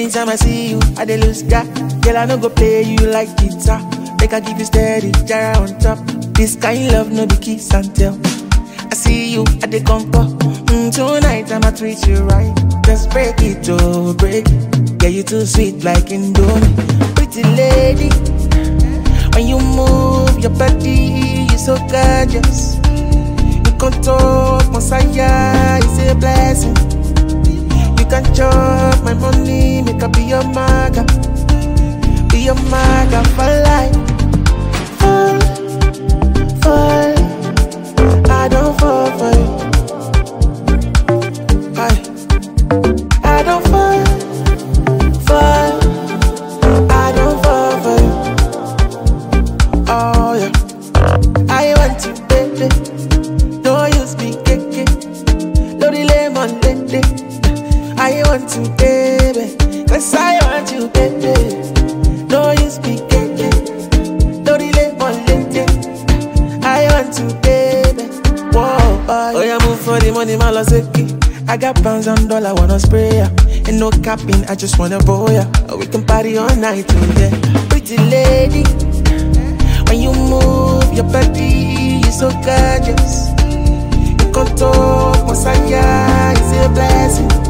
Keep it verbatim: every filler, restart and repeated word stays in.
Anytime I see you, I dey lose ya. Girl, I no go play you like guitar. Make I give you steady, jara on top. This kind love no be kiss and tell. I see you at the conquer. Mm, tonight I'ma treat you right. Just break it, oh break it. Yeah, you too sweet like Indomie. Pretty lady, when you move your body, you so gorgeous. You control Messiah, it's a blessing. You can chop my money, make up be your maga, be your maga for life. Fall, fall, I don't fall for you. I, I don't fall, fall, I don't fall for you. Oh yeah, I want you, baby. Don't use me, keke. Don't delay my lady. I want you, baby. Cause I want you, baby. Don't use me, keke. Don't delay my lady. I want you, baby. Whoa, boy. Oh yeah, move for the money, maloseki. I got pounds and dollar, wanna spray ya. Ain't no capping, I just wanna roll ya. Oh, we can party all night, oh yeah. Pretty lady, when you move your body, you so gorgeous. You control Messiah, it's a blessing.